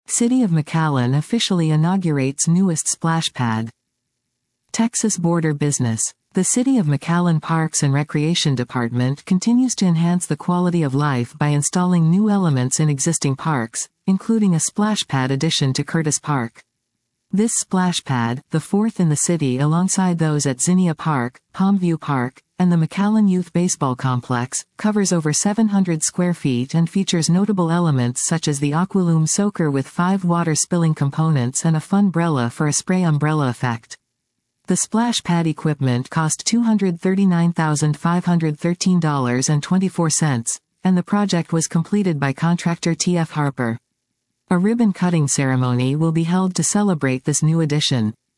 City of McAllen officially inaugurates newest splash pad. Texas Border Business. The City of McAllen Parks and Recreation Department continues to enhance the quality of life by installing new elements in existing parks, including a splash pad addition to Curtis Park. This splash pad, the fourth in the city alongside those at Zinnia Park, Palmview Park, and the McAllen Youth Baseball Complex, covers over 700 square feet and features notable elements such as the Aqualoom soaker with 5 water-spilling components and a funbrella for a spray umbrella effect. The splash pad equipment cost $239,513.24, and the project was completed by contractor T.F. Harper. A ribbon-cutting ceremony will be held to celebrate this new addition.